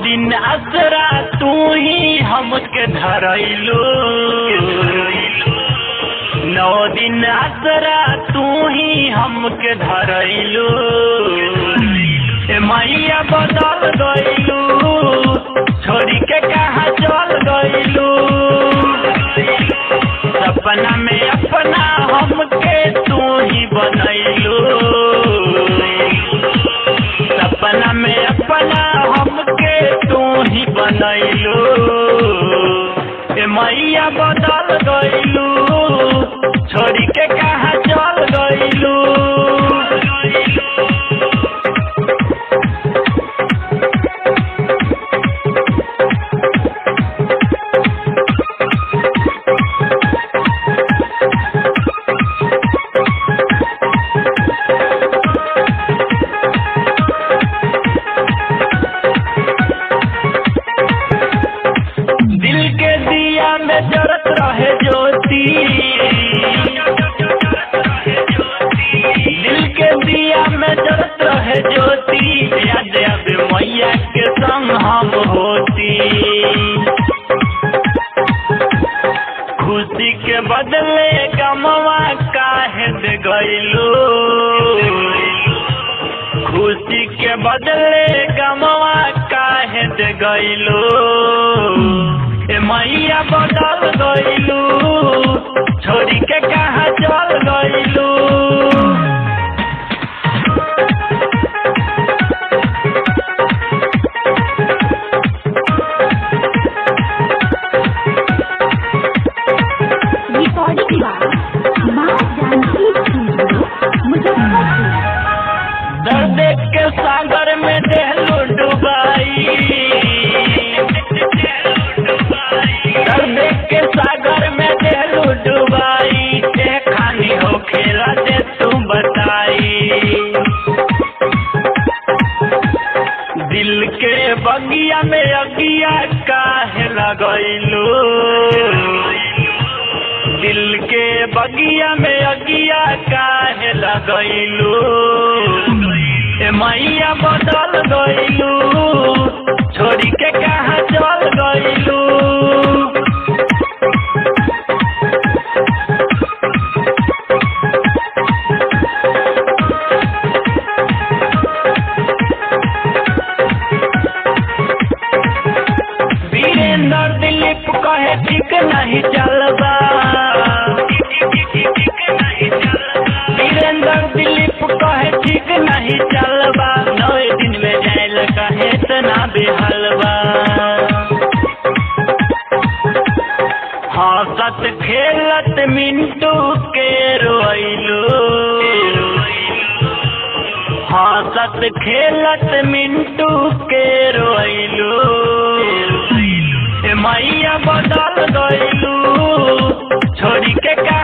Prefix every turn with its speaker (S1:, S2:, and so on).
S1: दिन असरा तू ही हमके धरैलू, 9 दिन असरा तू ही हमके धरैलू। मैया बदल गईलू, छोड़ी के कहाँ चल गईलू। सपना में अपना हमके तू ही बनैलू, सपना में अपना हमके तू ही बनैलू। मैया बदल गईलू, छोड़ी के कहाँ चल गईलू। दिल के दिया में जरत रहे ज्योति, दिल के दिया में जरत रहे ज्योति। याद आवे मैया के संग हम होती, खुशी के बदले गमवा काहे दे गईलू। खुशी के बदले गमवा काहे दे गईलू। मैया बदल गईलू, छोड़ी के कहाँ चल गईलू। दर्द के सागर में देहलू डुबाई, दर्द के सागर में देहलू डुबाई। ते खानी हो खेला दे तू बताई, दिल के बगिया में अगिया काहे लगैलू। दिल के बगिया में अगिया काहे लगैलू। मैया बदल गईलू, छोड़ी के कहाँ चल गईलू। वीरेंद्र दिलीप कहे ठीक नहीं चलबा, वीरेंद्र दिलीप कहे ठीक नहीं चलबा। 9 दिन में जाइल कहे तना बेहलबा। हंसत खेलत मिंटू के रोइलू, हंसत खेलत मिंटू के रोइलू। मैया बदल गईलू, छोड़ी के